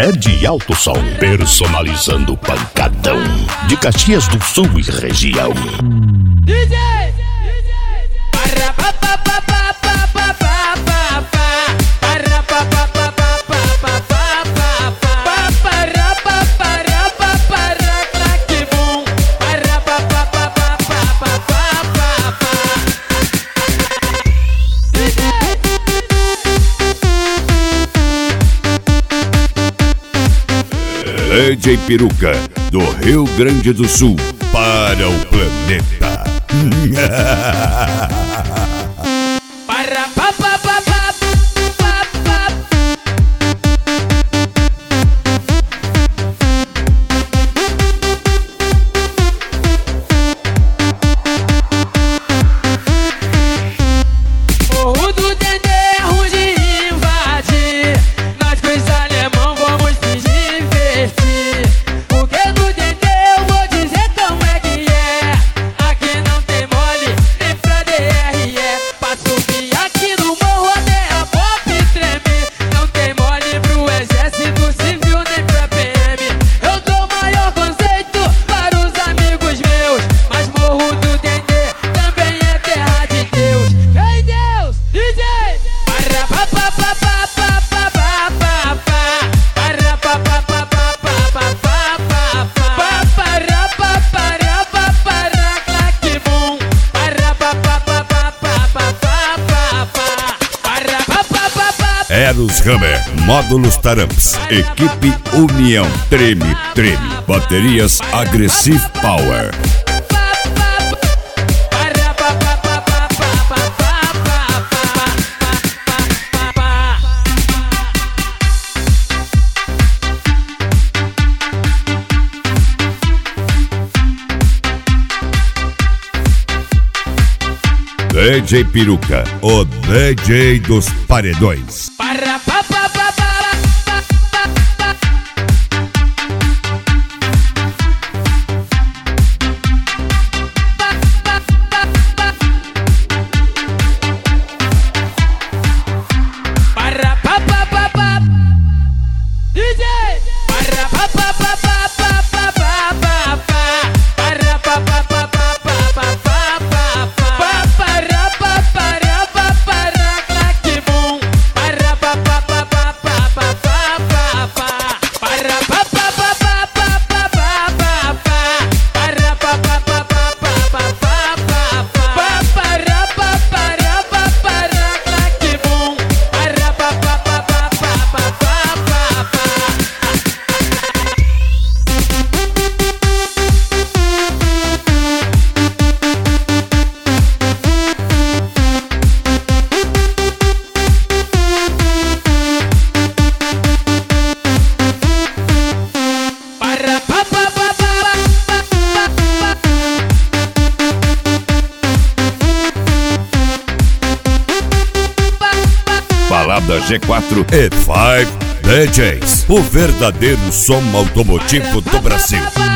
Ed Alto Som, personalizando o pancadão de Caxias do Sul e região. DJ! DJ Peruca, do Rio Grande do Sul, para o planeta. Eros Hammer, módulos Taramps, equipe União, treme, treme, baterias Aggressive Power. DJ Peruca, o DJ dos paredões. Balada G4 e 5 DJs, o verdadeiro som automotivo do Brasil.